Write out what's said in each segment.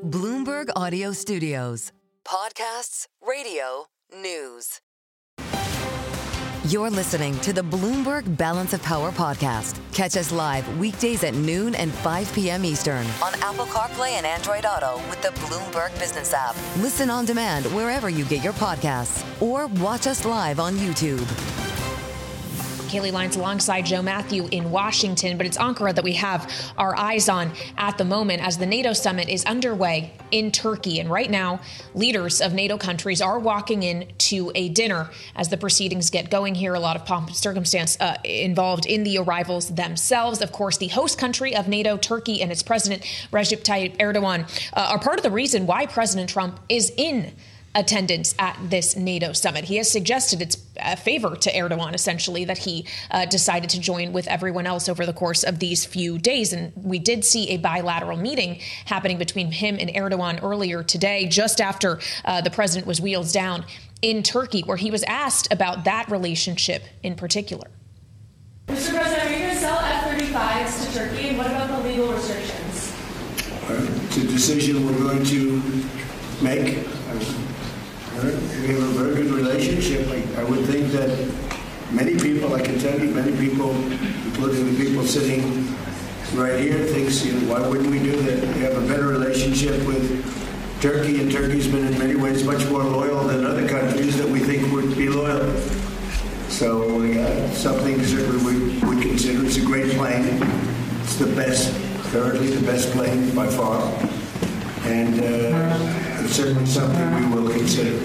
Bloomberg Audio Studios. Podcasts, radio, news. You're listening to the Bloomberg Balance of Power podcast. Catch us live weekdays at noon and 5 p.m. Eastern on Apple CarPlay and Android Auto with the Bloomberg Business app. Listen on demand wherever you get your podcasts or watch us live on YouTube. Kaylee Lyons alongside Joe Matthew in Washington, but it's Ankara that we have our eyes on at the moment as the NATO summit is underway in Turkey. And right now, leaders of NATO countries are walking in to a dinner as the proceedings get going here. A lot of pomp and circumstance involved in the arrivals themselves. Of course, the host country of NATO, Turkey, and its president, Recep Tayyip Erdogan, are part of the reason why President Trump is in attendance at this NATO summit. He has suggested it's a favor to Erdogan, essentially, that he decided to join with everyone else over the course of these few days. And we did see a bilateral meeting happening between him and Erdogan earlier today, just after the president was wheels down in Turkey, where he was asked about that relationship in particular. Mr. President, are you going to sell F-35s to Turkey? And what about the legal restrictions? It's a decision we're going to make. We have a very good relationship. I would think that many people, I can tell you, many people, including the people sitting right here, thinks, why wouldn't we do that? We have a better relationship with Turkey, and Turkey's been in many ways much more loyal than other countries that we think would be loyal. So something certainly we consider. It's a great plane. It's the best, currently the best plane by far. And it's certainly something we will consider.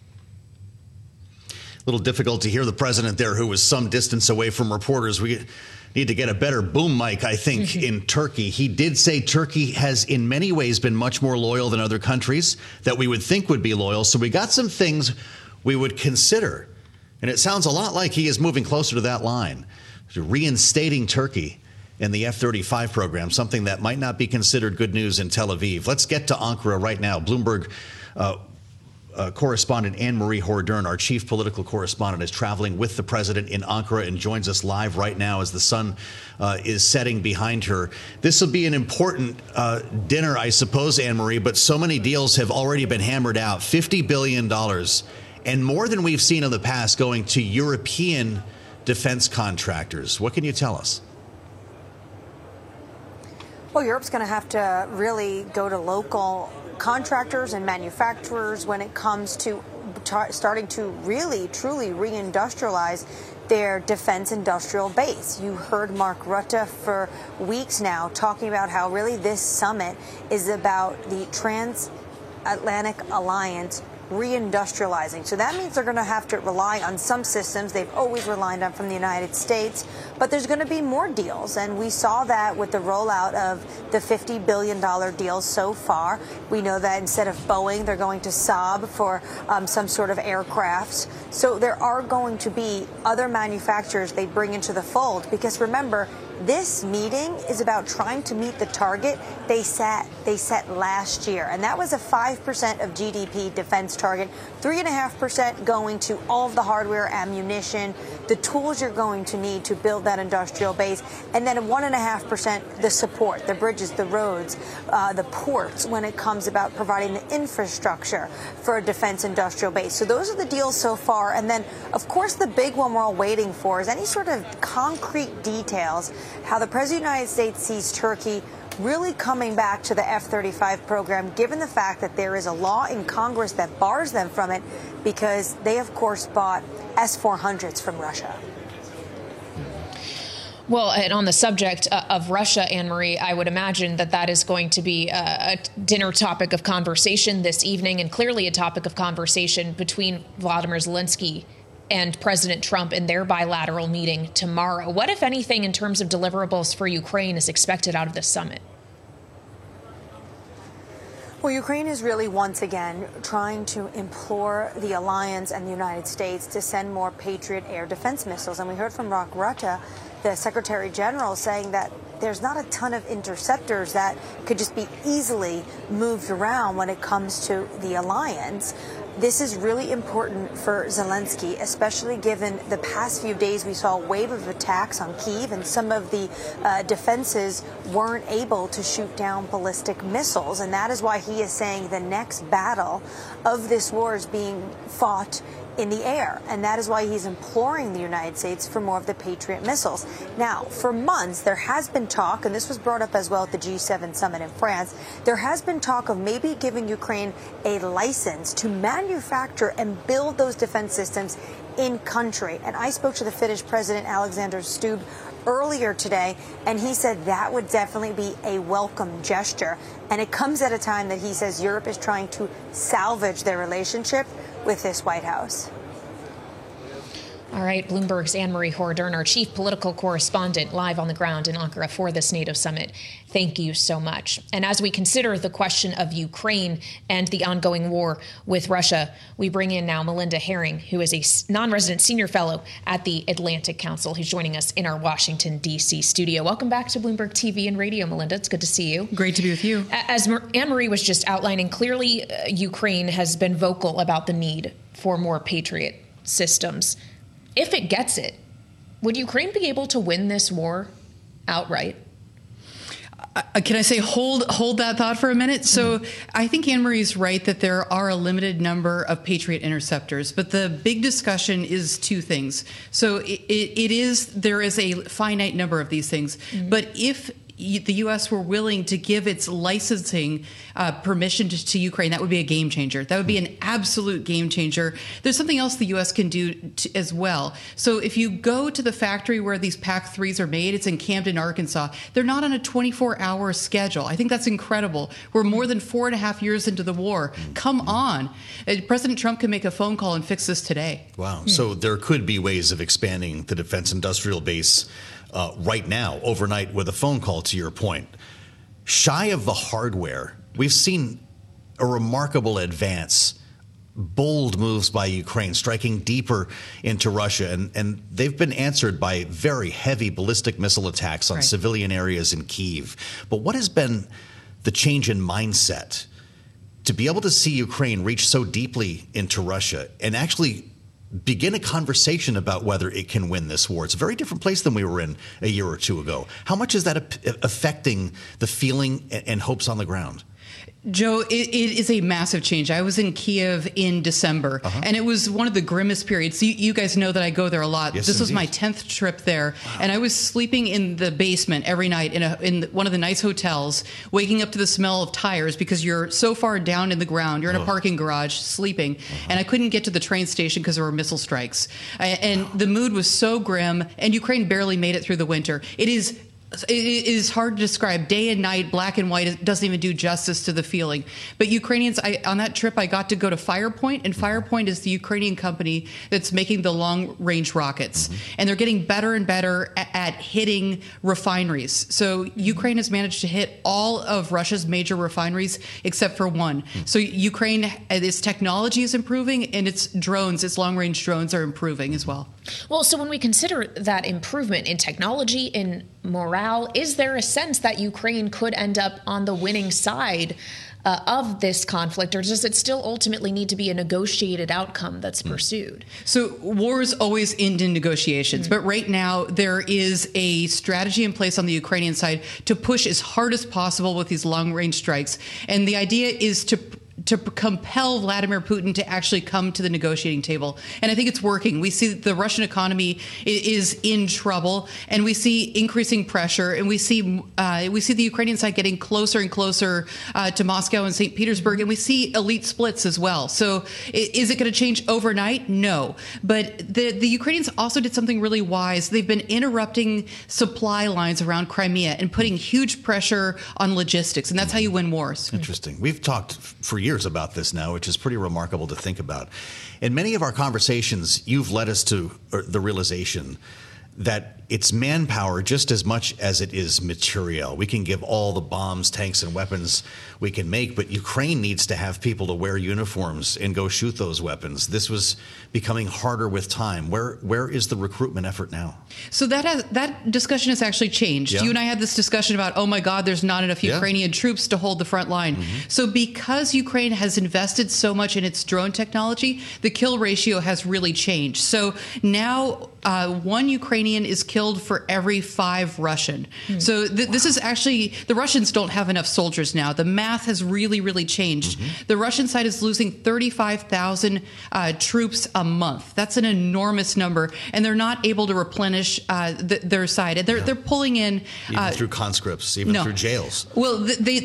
A little difficult to hear the president there, who was some distance away from reporters. We need to get a better boom mic, I think, in Turkey. He did say Turkey has in many ways been much more loyal than other countries that we would think would be loyal. So we got some things we would consider. And it sounds a lot like he is moving closer to that line, to reinstating Turkey in the F-35 program, something that might not be considered good news in Tel Aviv. Let's get to Ankara right now. Bloomberg correspondent Anne-Marie Hordern, our chief political correspondent, is traveling with the president in Ankara and joins us live right now as the sun is setting behind her. This will be an important dinner, I suppose, Anne-Marie, but so many deals have already been hammered out. $50 billion and more than we've seen in the past going to European defense contractors. What can you tell us? Well, Europe's going to have to really go to local contractors and manufacturers when it comes to starting to really, truly reindustrialize their defense industrial base. You heard Mark Rutte for weeks now talking about how really this summit is about the transatlantic alliance reindustrializing. So that means they're going to have to rely on some systems they've always relied on from the United States, but there's going to be more deals. And we saw that with the rollout of the $50 billion deals so far. We know that instead of Boeing, they're going to Saab for some sort of aircrafts. So there are going to be other manufacturers they bring into the fold, because remember, this meeting is about trying to meet the target they set last year, and that was a 5% of GDP defense target, 3.5% going to all of the hardware, ammunition, the tools you're going to need to build that industrial base, and then 1.5% the support, the bridges, the roads, the ports, when it comes about providing the infrastructure for a defense industrial base. So those are the deals so far. And then, of course, the big one we're all waiting for is any sort of concrete details, how the President of the United States sees Turkey really coming back to the F-35 program, given the fact that there is a law in Congress that bars them from it because they, of course, bought S-400s from Russia. Well, and on the subject of Russia, Anne-Marie, I would imagine that is going to be a dinner topic of conversation this evening, and clearly a topic of conversation between Vladimir Zelensky and President Trump in their bilateral meeting tomorrow. What, if anything, in terms of deliverables for Ukraine is expected out of this summit? Well, Ukraine is really once again trying to implore the alliance and the United States to send more Patriot air defense missiles. And we heard from Mark Rutte, the Secretary General, saying that there's not a ton of interceptors that could just be easily moved around when it comes to the alliance. this is really important for Zelensky, especially given the past few days we saw a wave of attacks on Kyiv, and some of the defenses weren't able to shoot down ballistic missiles. And that is why he is saying the next battle of this war is being fought in the air. And that is why he's imploring the United States for more of the Patriot missiles. Now, for months, there has been talk, and this was brought up as well at the G7 summit in France, there has been talk of maybe giving Ukraine a license to manufacture and build those defense systems in country. And I spoke to the Finnish President Alexander Stubb earlier today, and he said that would definitely be a welcome gesture. And it comes at a time that he says Europe is trying to salvage their relationship with this White House. All right, Bloomberg's Anne-Marie Hordern, our chief political correspondent, live on the ground in Ankara for this NATO summit. Thank you so much. And as we consider the question of Ukraine and the ongoing war with Russia, we bring in now Melinda Herring, who is a non-resident senior fellow at the Atlantic Council, who's joining us in our Washington, D.C. studio. Welcome back to Bloomberg TV and Radio, Melinda. It's good to see you. Great to be with you. As Anne-Marie was just outlining, clearly Ukraine has been vocal about the need for more Patriot systems. If it gets it, would Ukraine be able to win this war outright? Can I say hold that thought for a minute? So I think Anne-Marie's right that there are a limited number of Patriot interceptors, but the big discussion is two things. So there is a finite number of these things, but if the U.S. were willing to give its licensing permission to Ukraine, that would be a game changer. That would be an absolute game changer. There's something else the U.S. can do as well. So if you go to the factory where these PAC-3s are made, it's in Camden, Arkansas. They're not on a 24-hour schedule. I think that's incredible. We're more than 4.5 years into the war. Come on. President Trump can make a phone call and fix this today. Wow. So there could be ways of expanding the defense industrial base right now, overnight, with a phone call, to your point. Shy of the hardware, we've seen a remarkable advance, bold moves by Ukraine, striking deeper into Russia. And they've been answered by very heavy ballistic missile attacks on civilian areas in Kyiv. But what has been the change in mindset to be able to see Ukraine reach so deeply into Russia and actually begin a conversation about whether it can win this war? It's a very different place than we were in a year or two ago. How much is that affecting the feeling and hopes on the ground? Joe, it is a massive change. I was in Kiev in December, and it was one of the grimmest periods. You guys know that I go there a lot. Yes, this was indeed. my 10th trip there, and I was sleeping in the basement every night in one of the nice hotels, waking up to the smell of tires because you're so far down in the ground. You're in a parking garage sleeping, and I couldn't get to the train station because there were missile strikes. And the mood was so grim, and Ukraine barely made it through the winter. It is hard to describe. Day and night, black and white, it doesn't even do justice to the feeling. But Ukrainians, on that trip, I got to go to Firepoint, and Firepoint is the Ukrainian company that's making the long-range rockets. And they're getting better and better at hitting refineries. So Ukraine has managed to hit all of Russia's major refineries except for one. So Ukraine, its technology is improving, and its drones, its long-range drones, are improving as well. Well, so when we consider that improvement in technology, in morale, is there a sense that Ukraine could end up on the winning side of this conflict, or does it still ultimately need to be a negotiated outcome that's pursued? So wars always end in negotiations, but right now there is a strategy in place on the Ukrainian side to push as hard as possible with these long-range strikes. And the idea is to compel Vladimir Putin to actually come to the negotiating table. And I think it's working. We see that the Russian economy is in trouble, and we see increasing pressure, and we see the Ukrainian side getting closer and closer to Moscow and St. Petersburg, and we see elite splits as well. So is it going to change overnight? No. But the Ukrainians also did something really wise. They've been interrupting supply lines around Crimea and putting huge pressure on logistics, and that's how you win wars. Interesting. We've talked for years about this now, which is pretty remarkable to think about. In many of our conversations, you've led us to the realization that it's manpower just as much as it is material. We can give all the bombs, tanks, and weapons we can make, but Ukraine needs to have people to wear uniforms and go shoot those weapons. This was becoming harder with time. Where is the recruitment effort now? So that discussion has actually changed. Yeah. You and I had this discussion about, oh my God, there's not enough Ukrainian troops to hold the front line. So because Ukraine has invested so much in its drone technology, the kill ratio has really changed. So now one Ukrainian is killed for every 5 Russian. So this is actually, the Russians don't have enough soldiers now. The math has really, really changed. The Russian side is losing 35,000 troops a month. That's an enormous number. And they're not able to replenish their side. And they're pulling in... Even through conscripts, even through jails. Well,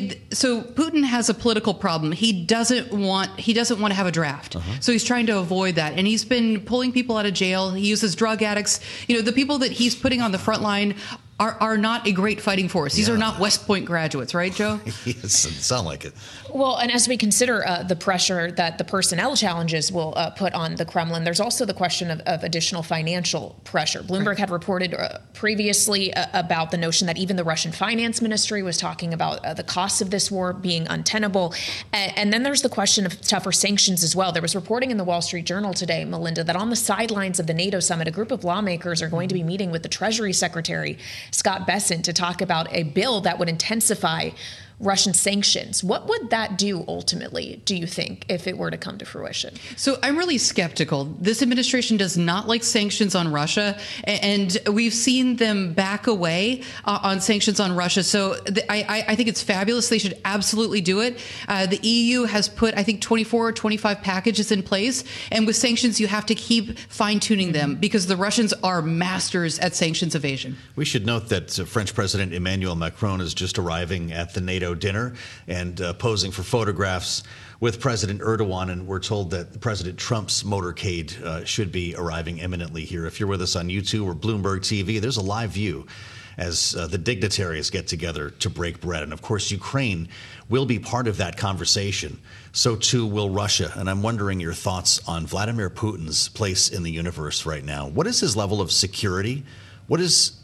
so Putin has a political problem. He doesn't want to have a draft. So he's trying to avoid that. And he's been pulling people out of jail. He uses drug addicts. You know, the people that he's putting on the front line are not a great fighting force. These are not West Point graduates, right, Joe? Yes, it sounds like it. Well, and as we consider the pressure that the personnel challenges will put on the Kremlin, there's also the question of additional financial pressure. Bloomberg had reported previously about the notion that even the Russian finance ministry was talking about the costs of this war being untenable. And then there's the question of tougher sanctions as well. There was reporting in the Wall Street Journal today, Melinda, that on the sidelines of the NATO summit, a group of lawmakers are going to be meeting with the Treasury Secretary, Scott Bessent, to talk about a bill that would intensify Russian sanctions. What would that do ultimately, do you think, if it were to come to fruition? So I'm really skeptical. This administration does not like sanctions on Russia, and we've seen them back away on sanctions on Russia. So I think it's fabulous. They should absolutely do it. The EU has put, I think, 24 or 25 packages in place, and with sanctions, you have to keep fine-tuning them because the Russians are masters at sanctions evasion. We should note that French President Emmanuel Macron is just arriving at the NATO dinner and posing for photographs with President Erdogan, and we're told that President Trump's motorcade should be arriving imminently here. If you're with us on YouTube or Bloomberg TV, there's a live view as the dignitaries get together to break bread. And of course, Ukraine will be part of that conversation. So too will Russia. And I'm wondering your thoughts on Vladimir Putin's place in the universe right now. What is his level of security? What is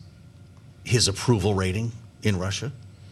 his approval rating in Russia?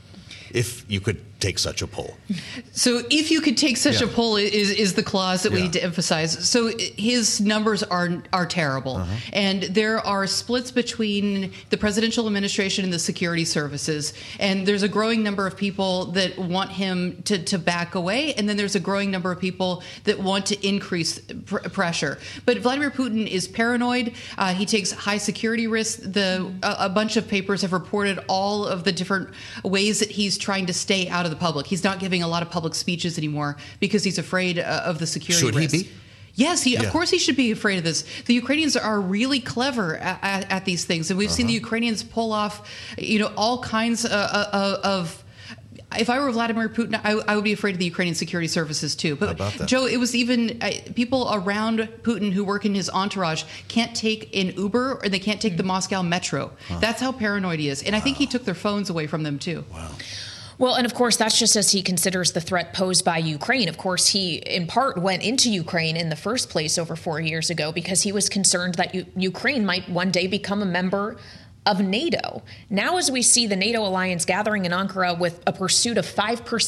If you could take such a poll. So if you could take such a poll is the clause that we need to emphasize. So his numbers are terrible. And there are splits between the presidential administration and the security services. And there's a growing number of people that want him to back away. And then there's a growing number of people that want to increase pressure. But Vladimir Putin is paranoid. He takes high security risks. A bunch of papers have reported all of the different ways that he's trying to stay out of the public. He's not giving a lot of public speeches anymore because he's afraid of the security risks. Should he be? Yes, of course he should be afraid of this. The Ukrainians are really clever at these things, and we've seen the Ukrainians pull off, all kinds of. If I were Vladimir Putin, I would be afraid of the Ukrainian security services too. But How about that? Joe, it was even people around Putin who work in his entourage can't take an Uber or they can't take the Moscow metro. That's how paranoid he is, and I think he took their phones away from them too. Wow. Well, and of course, that's just as he considers the threat posed by Ukraine. Of course, he in part went into Ukraine in the first place over 4 years ago because he was concerned that Ukraine might one day become a member of NATO. Now, as we see the NATO alliance gathering in Ankara with a pursuit of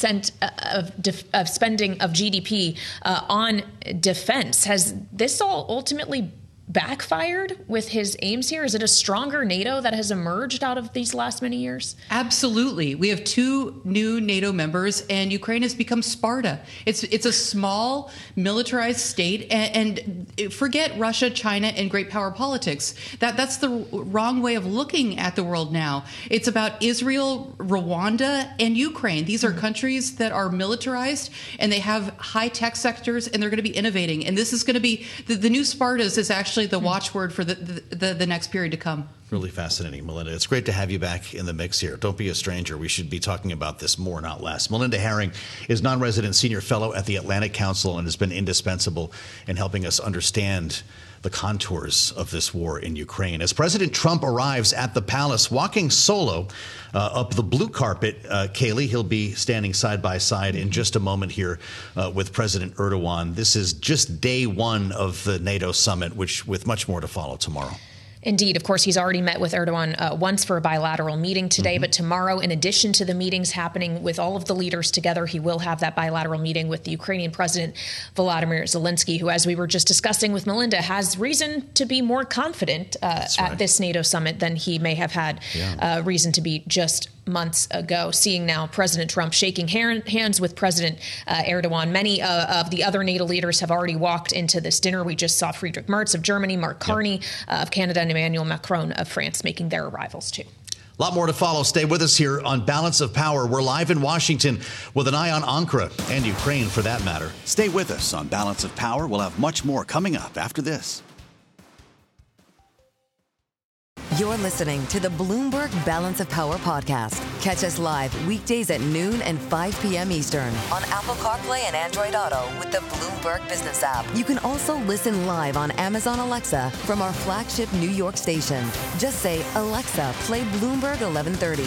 5% of spending of GDP on defense, has this all ultimately backfired with his aims here? Is it a stronger NATO that has emerged out of these last many years? Absolutely. We have 2 new NATO members, and Ukraine has become Sparta. It's a small, militarized state, and forget Russia, China, and great power politics. That's the wrong way of looking at the world now. It's about Israel, Rwanda, and Ukraine. These are countries that are militarized, and they have high-tech sectors, and they're going to be innovating. And this is going to be, the new Spartas is actually the watchword for the next period to come. Really fascinating, Melinda. It's great to have you back in the mix here. Don't be a stranger. We should be talking about this more, not less. Melinda Herring is non-resident senior fellow at the Atlantic Council and has been indispensable in helping us understand the contours of this war in Ukraine. As President Trump arrives at the palace, walking solo up the blue carpet, Kaylee, he'll be standing side by side in just a moment here with President Erdogan. This is just day one of the NATO summit, with much more to follow tomorrow. Indeed. Of course, he's already met with Erdogan once for a bilateral meeting today, but tomorrow, in addition to the meetings happening with all of the leaders together, he will have that bilateral meeting with the Ukrainian President Volodymyr Zelensky, who, as we were just discussing with Melinda, has reason to be more confident at this NATO summit than he may have had reason to be just months ago. Seeing now President Trump shaking hands with President Erdogan. Many of the other NATO leaders have already walked into this dinner. We just saw Friedrich Merz of Germany, Mark Carney of Canada, and Emmanuel Macron of France making their arrivals too. A lot more to follow. Stay with us here on Balance of Power. We're live in Washington with an eye on Ankara and Ukraine for that matter. Stay with us on Balance of Power. We'll have much more coming up after this. You're listening to the Bloomberg Balance of Power podcast. Catch us live weekdays at noon and 5 p.m. Eastern on Apple CarPlay and Android Auto with the Bloomberg Business app. You can also listen live on Amazon Alexa from our flagship New York station. Just say, Alexa, play Bloomberg 1130.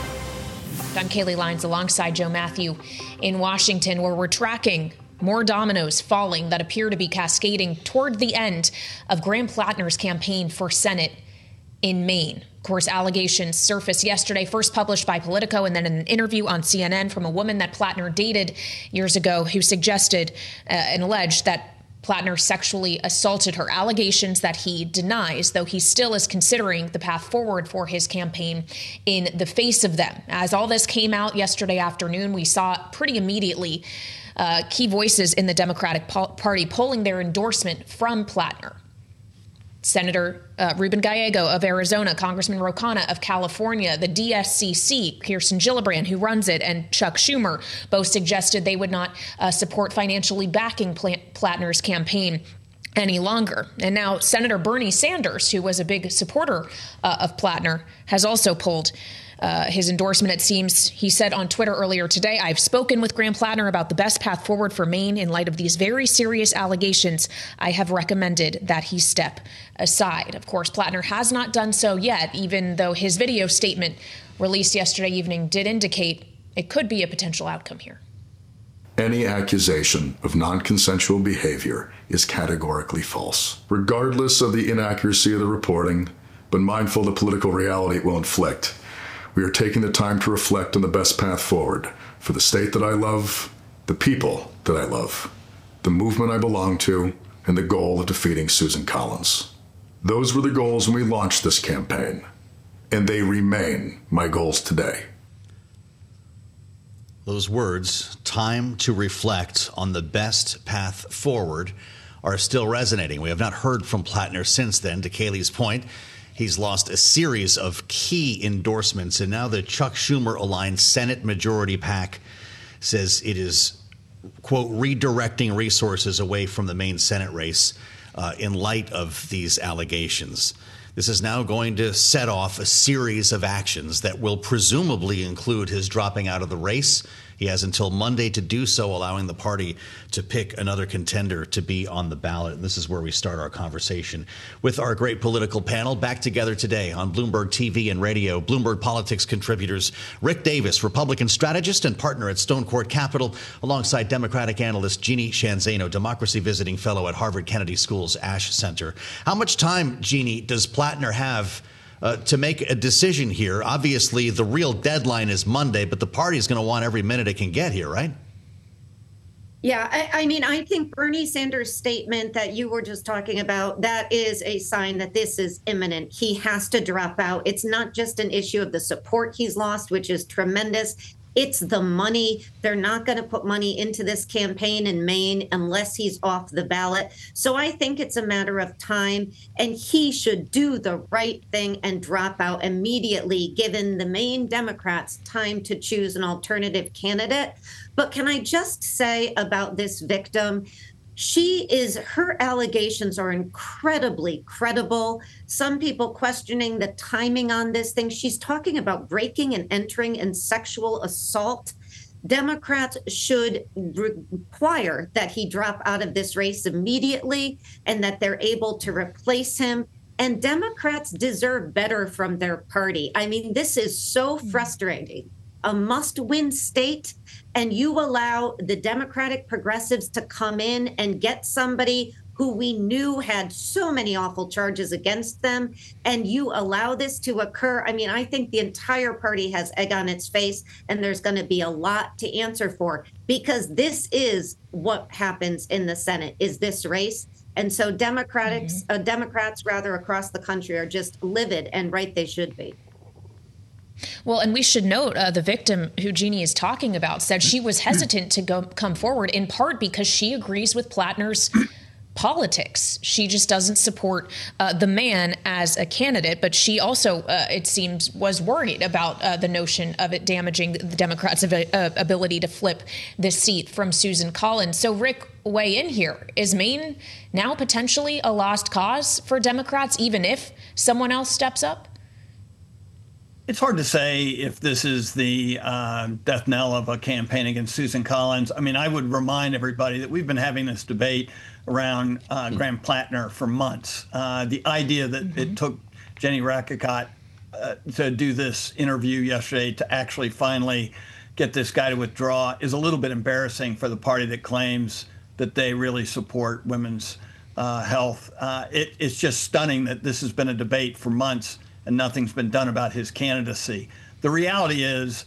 I'm Kaylee Lyons alongside Joe Matthew in Washington, where we're tracking more dominoes falling that appear to be cascading toward the end of Graham Plattner's campaign for Senate in Maine. Of course, allegations surfaced yesterday, first published by Politico and then in an interview on CNN from a woman that Plattner dated years ago who suggested and alleged that Plattner sexually assaulted her. Allegations that he denies, though he still is considering the path forward for his campaign in the face of them. As all this came out yesterday afternoon, we saw pretty immediately key voices in the Democratic Party polling their endorsement from Plattner. Senator Ruben Gallego of Arizona, Congressman Ro Khanna of California, the DSCC, Kirsten Gillibrand, who runs it, and Chuck Schumer both suggested they would not support financially backing Plattner's campaign any longer. And now Senator Bernie Sanders, who was a big supporter of Plattner, has also pulled his endorsement. It seems he said on Twitter earlier today, I've spoken with Graham Plattner about the best path forward for Maine in light of these very serious allegations. I have recommended that he step aside. Of course, Plattner has not done so yet, even though his video statement released yesterday evening did indicate it could be a potential outcome here. Any accusation of non-consensual behavior is categorically false, regardless of the inaccuracy of the reporting, but mindful of the political reality it will inflict. We are taking the time to reflect on the best path forward for the state that I love, the people that I love, the movement I belong to, and the goal of defeating Susan Collins. Those were the goals when we launched this campaign, and they remain my goals today. Those words, time to reflect on the best path forward, are still resonating. We have not heard from Plattner since then. To Kaylee's point, he's lost a series of key endorsements, and now the Chuck Schumer-aligned Senate Majority PAC says it is, quote, redirecting resources away from the main Senate race in light of these allegations. This is now going to set off a series of actions that will presumably include his dropping out of the race. He has until Monday to do so, allowing the party to pick another contender to be on the ballot. And this is where we start our conversation with our great political panel. Back together today on Bloomberg TV and radio, Bloomberg Politics contributors Rick Davis, Republican strategist and partner at Stone Court Capital, alongside Democratic analyst Jeannie Sheehan Zaino, democracy visiting fellow at Harvard Kennedy School's Ash Center. How much time, Jeannie, does Plattner have to make a decision here? Obviously, the real deadline is Monday, but the party is going to want every minute it can get here, right? Yeah, I mean, I think Bernie Sanders' statement that you were just talking about, that is a sign that this is imminent. He has to drop out. It's not just an issue of the support he's lost, which is tremendous. It's the money. They're not going to put money into this campaign in Maine unless he's off the ballot. So I think it's a matter of time, and he should do the right thing and drop out immediately, given the Maine Democrats time to choose an alternative candidate. But can I just say about this victim? Her allegations are incredibly credible. Some people questioning the timing on this thing. She's talking about breaking and entering and sexual assault. Democrats should require that he drop out of this race immediately and that they're able to replace him. And Democrats deserve better from their party. I mean, this is so frustrating. A must-win state, and you allow the Democratic progressives to come in and get somebody who we knew had so many awful charges against them, and you allow this to occur. I mean, I think the entire party has egg on its face, and there's going to be a lot to answer for, because this is what happens in the Senate, is this race. And so Democrats rather across the country are just livid, and right they should be. Well, and we should note the victim who Jeannie is talking about said she was hesitant to come forward, in part because she agrees with Plattner's politics. She just doesn't support the man as a candidate, but she also, it seems, was worried about the notion of it damaging the Democrats' ability to flip this seat from Susan Collins. So, Rick, weigh in here. Is Maine now potentially a lost cause for Democrats, even if someone else steps up? It's hard to say if this is the death knell of a campaign against Susan Collins. I mean, I would remind everybody that we've been having this debate around Graham Plattner for months. The idea that it took Jenny Rackicott to do this interview yesterday to actually finally get this guy to withdraw is a little bit embarrassing for the party that claims that they really support women's health. It's just stunning that this has been a debate for months and nothing's been done about his candidacy. The reality is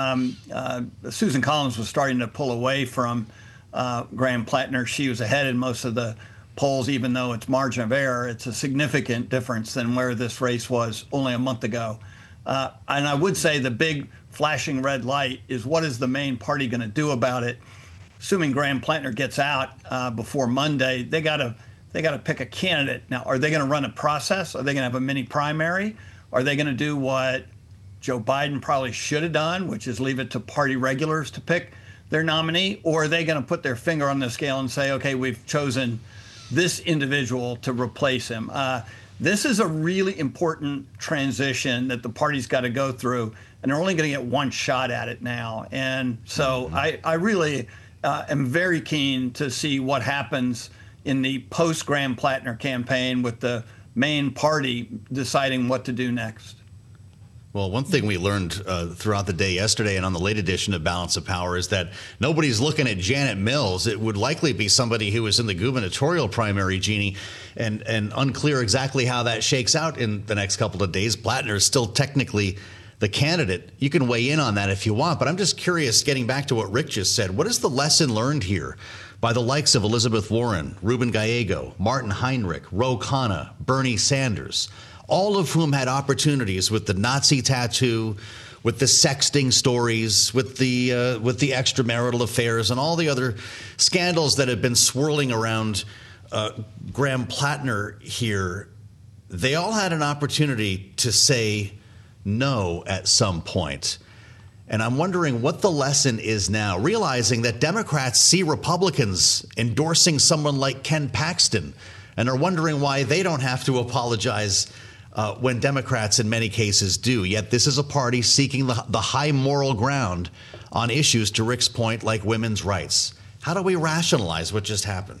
Susan Collins was starting to pull away from Graham Plattner. She was ahead in most of the polls, even though it's margin of error. It's a significant difference than where this race was only a month ago. And I would say the big flashing red light is, what is the main party going to do about it? Assuming Graham Plattner gets out before Monday, they got to pick a candidate. Now, are they going to run a process? Are they going to have a mini primary? Are they going to do what Joe Biden probably should have done, which is leave it to party regulars to pick their nominee? Or are they going to put their finger on the scale and say, okay, we've chosen this individual to replace him? This is a really important transition that the party's got to go through, and they're only going to get one shot at it now. And so I really am very keen to see what happens in the post-Graham Plattner campaign with the main party deciding what to do next. Well, one thing we learned throughout the day yesterday and on the late edition of Balance of Power is that nobody's looking at Janet Mills. It would likely be somebody who was in the gubernatorial primary, Jeannie, and unclear exactly how that shakes out in the next couple of days. Plattner is still technically the candidate. You can weigh in on that if you want, but I'm just curious, getting back to what Rick just said, what is the lesson learned here by the likes of Elizabeth Warren, Ruben Gallego, Martin Heinrich, Ro Khanna, Bernie Sanders, all of whom had opportunities with the Nazi tattoo, with the sexting stories, with the extramarital affairs, and all the other scandals that have been swirling around Graham Plattner here. They all had an opportunity to say no at some point. And I'm wondering what the lesson is now, realizing that Democrats see Republicans endorsing someone like Ken Paxton and are wondering why they don't have to apologize when Democrats in many cases do. Yet this is a party seeking the high moral ground on issues, to Rick's point, like women's rights. How do we rationalize what just happened?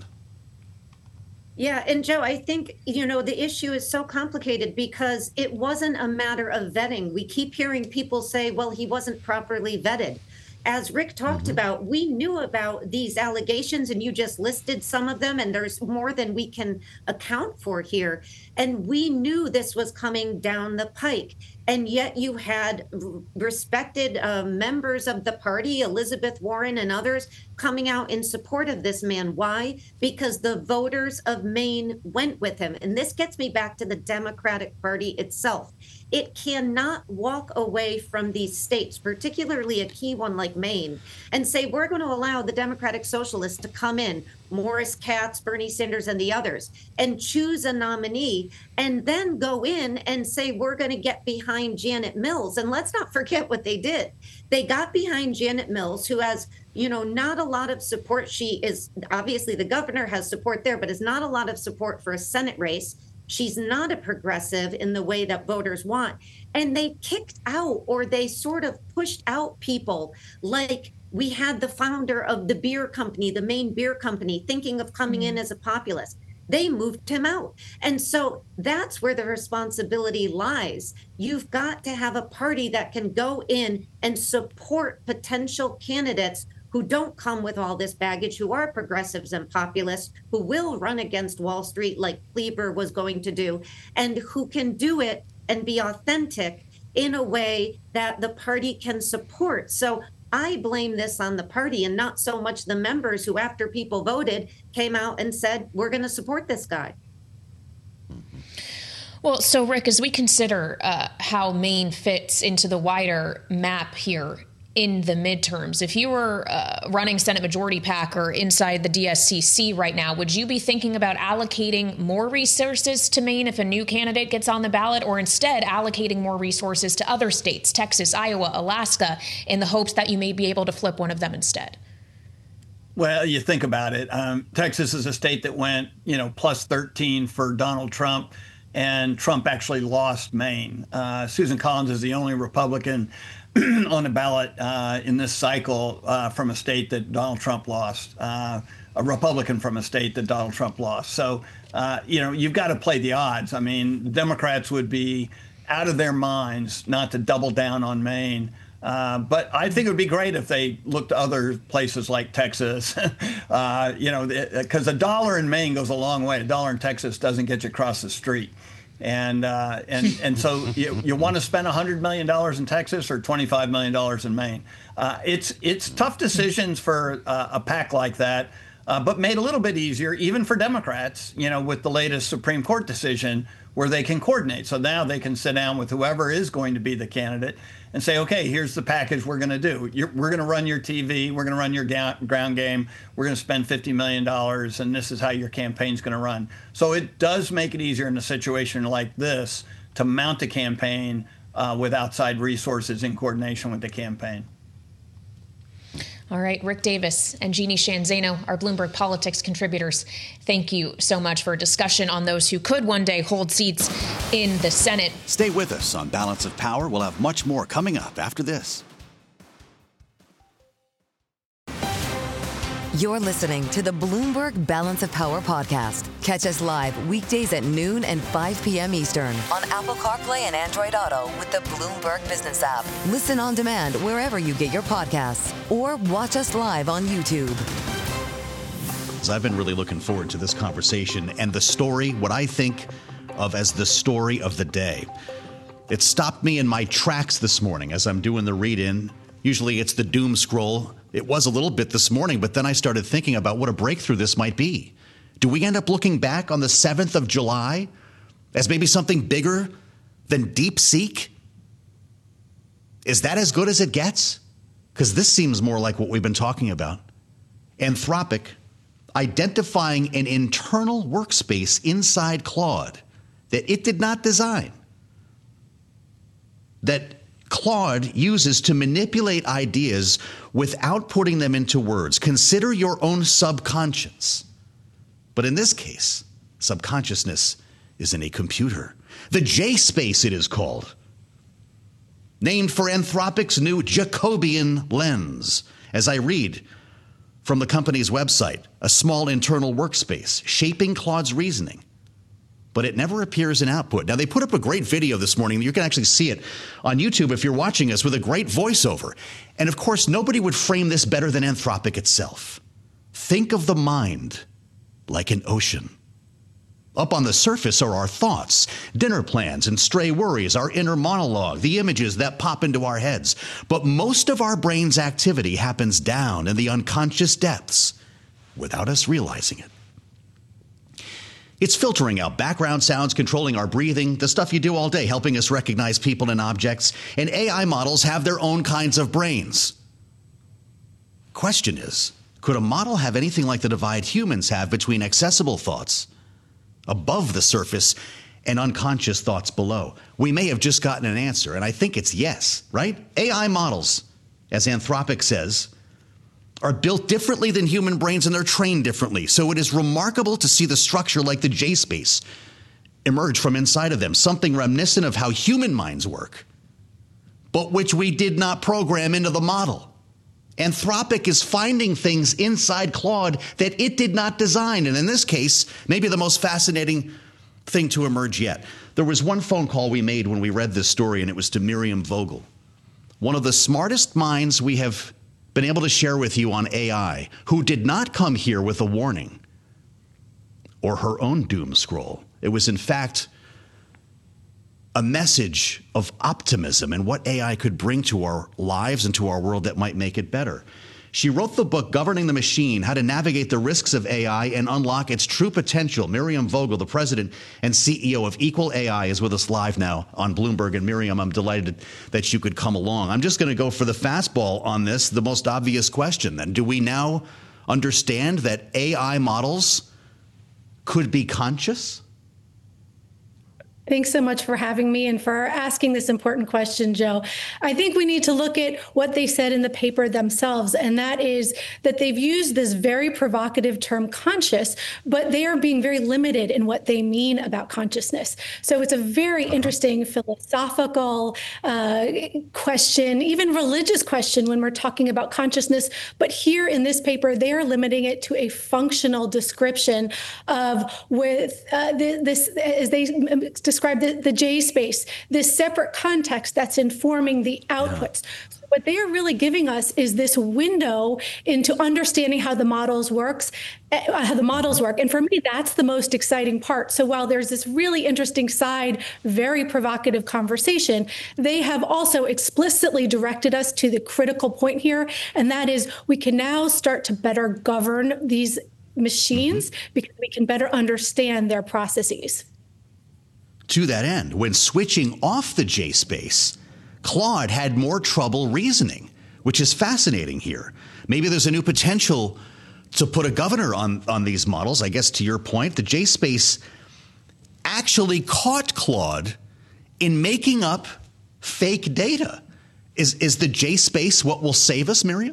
Yeah, and Joe, I think, the issue is so complicated because it wasn't a matter of vetting. We keep hearing people say, well, he wasn't properly vetted. As Rick talked about, we knew about these allegations, and you just listed some of them, and there's more than we can account for here. And we knew this was coming down the pike. And yet you had respected members of the party, Elizabeth Warren and others, coming out in support of this man. Why? Because the voters of Maine went with him. And this gets me back to the Democratic Party itself. It cannot walk away from these states, particularly a key one like Maine, and say, we're going to allow the Democratic Socialists to come in, Morris Katz, Bernie Sanders, and the others, and choose a nominee, and then go in and say, we're going to get behind Janet Mills. And let's not forget what they did. They got behind Janet Mills, who has, not a lot of support. She is, obviously the governor has support there, but is not a lot of support for a Senate race. She's not a progressive in the way that voters want. And they kicked out, or they sort of pushed out people like we had the founder of the beer company, the Maine Beer Company, thinking of coming in as a populist. They moved him out. And so that's where the responsibility lies. You've got to have a party that can go in and support potential candidates who don't come with all this baggage, who are progressives and populists, who will run against Wall Street like Kleber was going to do, and who can do it and be authentic in a way that the party can support. So I blame this on the party and not so much the members who, after people voted, came out and said, we're going to support this guy. Well, so Rick, as we consider how Maine fits into the wider map here in the midterms, if you were running Senate Majority PAC or inside the DSCC right now, would you be thinking about allocating more resources to Maine if a new candidate gets on the ballot, or instead allocating more resources to other states, Texas, Iowa, Alaska, in the hopes that you may be able to flip one of them instead? Well, you think about it. Texas is a state that went, plus 13 for Donald Trump, and Trump actually lost Maine. Susan Collins is the only Republican on the ballot in this cycle from a state that Donald Trump lost, a Republican from a state that Donald Trump lost. So, you've got to play the odds. I mean, Democrats would be out of their minds not to double down on Maine. But I think it would be great if they looked to other places like Texas, because $1 in Maine goes a long way. $1 in Texas doesn't get you across the street. And so you want to spend $100 million in Texas or $25 million in Maine. It's tough decisions for a PAC like that, but made a little bit easier, even for Democrats, with the latest Supreme Court decision where they can coordinate. So now they can sit down with whoever is going to be the candidate and say, okay, here's the package we're going to do. We're going to run your TV. We're going to run your ground game. We're going to spend $50 million, and this is how your campaign's going to run. So it does make it easier in a situation like this to mount a campaign with outside resources in coordination with the campaign. All right, Rick Davis and Jeannie Sheehan Zaino, our Bloomberg Politics contributors, thank you so much for a discussion on those who could one day hold seats in the Senate. Stay with us on Balance of Power. We'll have much more coming up after this. You're listening to the Bloomberg Balance of Power podcast. Catch us live weekdays at noon and 5 p.m. Eastern on Apple CarPlay and Android Auto with the Bloomberg Business app. Listen on demand wherever you get your podcasts or watch us live on YouTube. So I've been really looking forward to this conversation and the story, what I think of as the story of the day. It stopped me in my tracks this morning as I'm doing the read-in. Usually it's the doom scroll. It was a little bit this morning, but then I started thinking about what a breakthrough this might be. Do we end up looking back on the 7th of July as maybe something bigger than DeepSeek? Is that as good as it gets? Because this seems more like what we've been talking about. Anthropic identifying an internal workspace inside Claude that it did not design, that Claude uses to manipulate ideas without putting them into words. Consider your own subconscious. But in this case, subconsciousness is in a computer. The J-space, it is called. Named for Anthropic's new Jacobian lens. As I read from the company's website, a small internal workspace shaping Claude's reasoning. But it never appears in output. Now, they put up a great video this morning. You can actually see it on YouTube if you're watching us with a great voiceover. And of course, nobody would frame this better than Anthropic itself. Think of the mind like an ocean. Up on the surface are our thoughts, dinner plans, and stray worries, our inner monologue, the images that pop into our heads. But most of our brain's activity happens down in the unconscious depths without us realizing it. It's filtering out background sounds, controlling our breathing, the stuff you do all day, helping us recognize people and objects. And AI models have their own kinds of brains. Question is, could a model have anything like the divide humans have between accessible thoughts above the surface and unconscious thoughts below? We may have just gotten an answer, and I think it's yes, right? AI models, as Anthropic says, are built differently than human brains, and they're trained differently. So it is remarkable to see the structure like the J-space emerge from inside of them, something reminiscent of how human minds work, but which we did not program into the model. Anthropic is finding things inside Claude that it did not design. And in this case, maybe the most fascinating thing to emerge yet. There was one phone call we made when we read this story, and it was to Miriam Vogel, one of the smartest minds we have been able to share with you on AI, who did not come here with a warning or her own doom scroll. It was, in fact, a message of optimism and what AI could bring to our lives and to our world that might make it better. She wrote the book, Governing the Machine, How to Navigate the Risks of AI and Unlock Its True Potential. Miriam Vogel, the president and CEO of Equal AI, is with us live now on Bloomberg. And Miriam, I'm delighted that you could come along. I'm just going to go for the fastball on this, the most obvious question then. Do we now understand that AI models could be conscious? Thanks so much for having me and for asking this important question, Joe. I think we need to look at what they said in the paper themselves, and that is that they've used this very provocative term conscious, but they are being very limited in what they mean about consciousness. So it's a very interesting philosophical question, even religious question when we're talking about consciousness. But here in this paper, they are limiting it to a functional description of this, as they describe the J space, this separate context that's informing the outputs. So what they are really giving us is this window into understanding how the models work. And for me, that's the most exciting part. So while there's this really interesting side, very provocative conversation, they have also explicitly directed us to the critical point here. And that is we can now start to better govern these machines because we can better understand their processes. To that end, when switching off the J space, Claude had more trouble reasoning, which is fascinating here. Maybe there's a new potential to put a governor on these models. I guess to your point, the J space actually caught Claude in making up fake data. Is the J space what will save us, Miriam?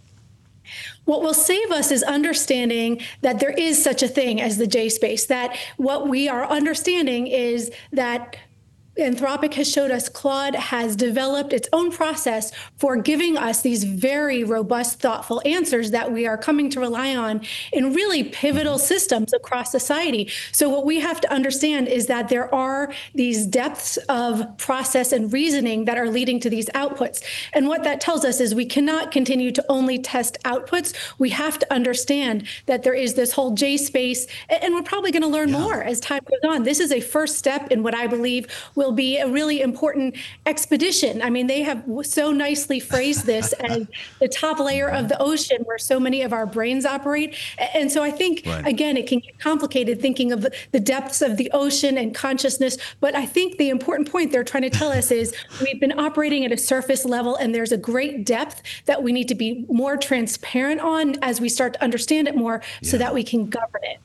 What will save us is understanding that there is such a thing as the J space, that what we are understanding is that Anthropic has showed us Claude has developed its own process for giving us these very robust, thoughtful answers that we are coming to rely on in really pivotal systems across society. So what we have to understand is that there are these depths of process and reasoning that are leading to these outputs. And what that tells us is we cannot continue to only test outputs. We have to understand that there is this whole J space, and we're probably going to learn more as time goes on. This is a first step in what I believe will be a really important expedition. I mean, they have so nicely phrased this as the top layer of the ocean where so many of our brains operate. And so I think, again, it can get complicated thinking of the depths of the ocean and consciousness. But I think the important point they're trying to tell us is we've been operating at a surface level, and there's a great depth that we need to be more transparent on as we start to understand it more so that we can govern it.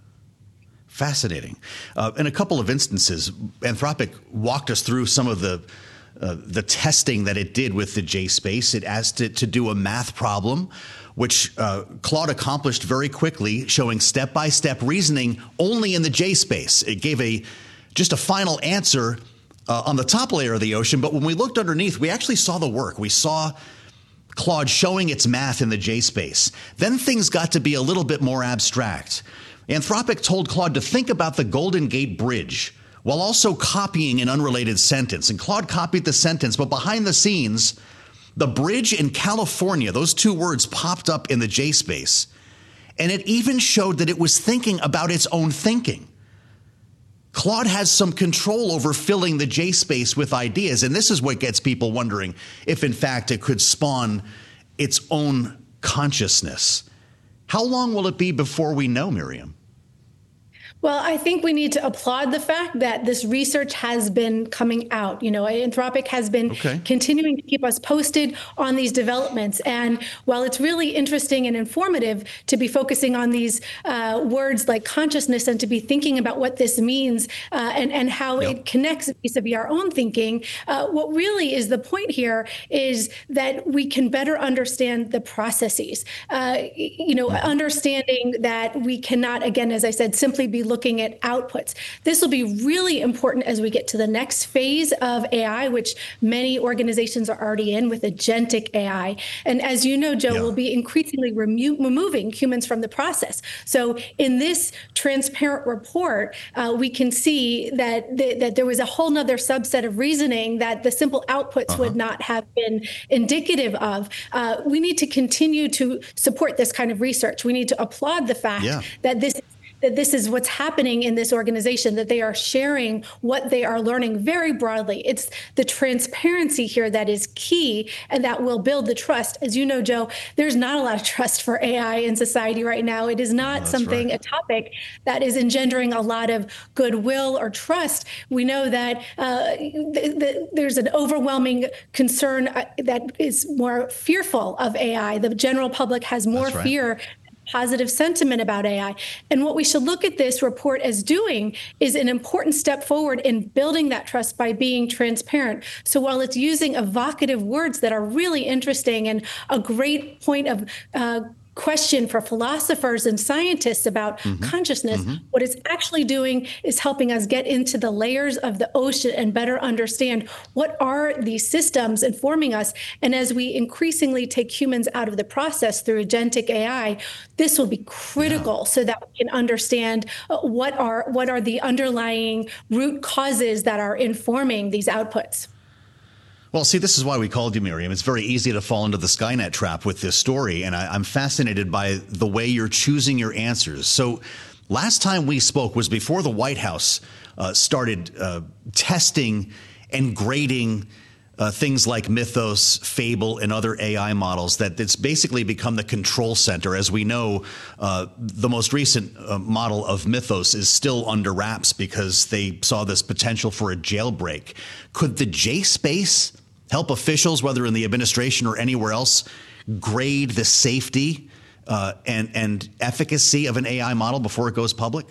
Fascinating. In a couple of instances, Anthropic walked us through some of the testing that it did with the J space. It asked it to do a math problem, which Claude accomplished very quickly, showing step-by-step reasoning only in the J space. It gave just a final answer on the top layer of the ocean. But when we looked underneath, we actually saw the work. We saw Claude showing its math in the J space. Then things got to be a little bit more abstract. Anthropic told Claude to think about the Golden Gate Bridge while also copying an unrelated sentence. And Claude copied the sentence, but behind the scenes, the bridge in California, those two words popped up in the J space. And it even showed that it was thinking about its own thinking. Claude has some control over filling the J space with ideas. And this is what gets people wondering if, in fact, it could spawn its own consciousness. How long will it be before we know, Miriam? Well, I think we need to applaud the fact that this research has been coming out. You know, Anthropic has been continuing to keep us posted on these developments. And while it's really interesting and informative to be focusing on these words like consciousness and to be thinking about what this means and how it connects vis-a-vis our own thinking, what really is the point here is that we can better understand the processes. Understanding that we cannot, again, as I said, simply be looking at outputs. This will be really important as we get to the next phase of AI, which many organizations are already in with agentic AI. And as you know, Joe, we'll be increasingly removing humans from the process. So in this transparent report, we can see that there was a whole nother subset of reasoning that the simple outputs would not have been indicative of. We need to continue to support this kind of research. We need to applaud the fact that this is what's happening in this organization, that they are sharing what they are learning very broadly. It's the transparency here that is key, and that will build the trust. As you know, Joe, there's not a lot of trust for AI in society right now. It is not a topic that is engendering a lot of goodwill or trust. We know that there's an overwhelming concern that is more fearful of AI. The general public has more fear, positive sentiment about AI. And what we should look at this report as doing is an important step forward in building that trust by being transparent. So while it's using evocative words that are really interesting and a great point of question for philosophers and scientists about consciousness, what it's actually doing is helping us get into the layers of the ocean and better understand what are these systems informing us. And as we increasingly take humans out of the process through agentic AI, this will be critical so that we can understand what are the underlying root causes that are informing these outputs. Well, see, this is why we called you, Miriam. It's very easy to fall into the Skynet trap with this story, and I'm fascinated by the way you're choosing your answers. So last time we spoke was before the White House started testing and grading things like Mythos, Fable, and other AI models, that it's basically become the control center. As we know, the most recent model of Mythos is still under wraps because they saw this potential for a jailbreak. Could the J-Space help officials, whether in the administration or anywhere else, grade the safety and efficacy of an AI model before it goes public?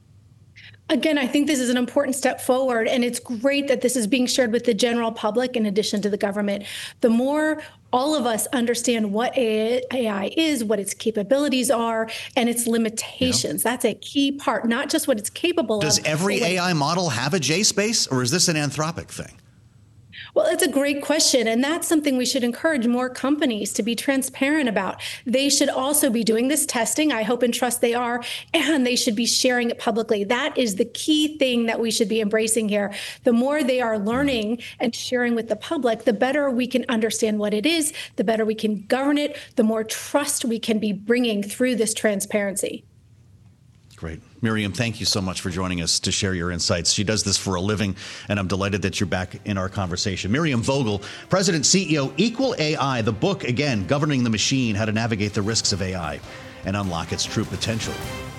Again, I think this is an important step forward, and it's great that this is being shared with the general public in addition to the government. The more all of us understand what AI is, what its capabilities are, and its limitations, that's a key part, not just what it's capable of. Does every AI model have a J-Space, or is this an Anthropic thing? Well, it's a great question, and that's something we should encourage more companies to be transparent about. They should also be doing this testing. I hope and trust they are, and they should be sharing it publicly. That is the key thing that we should be embracing here. The more they are learning and sharing with the public, the better we can understand what it is, the better we can govern it, the more trust we can be bringing through this transparency. Great. Miriam, thank you so much for joining us to share your insights. She does this for a living, and I'm delighted that you're back in our conversation. Miriam Vogel, President, CEO, Equal AI, the book, again, Governing the Machine, How to Navigate the Risks of AI and Unlock Its True Potential.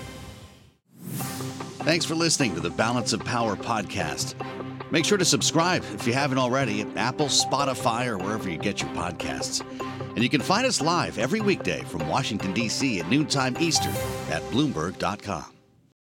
Thanks for listening to the Balance of Power podcast. Make sure to subscribe if you haven't already at Apple, Spotify, or wherever you get your podcasts. And you can find us live every weekday from Washington, D.C. at noontime Eastern at Bloomberg.com.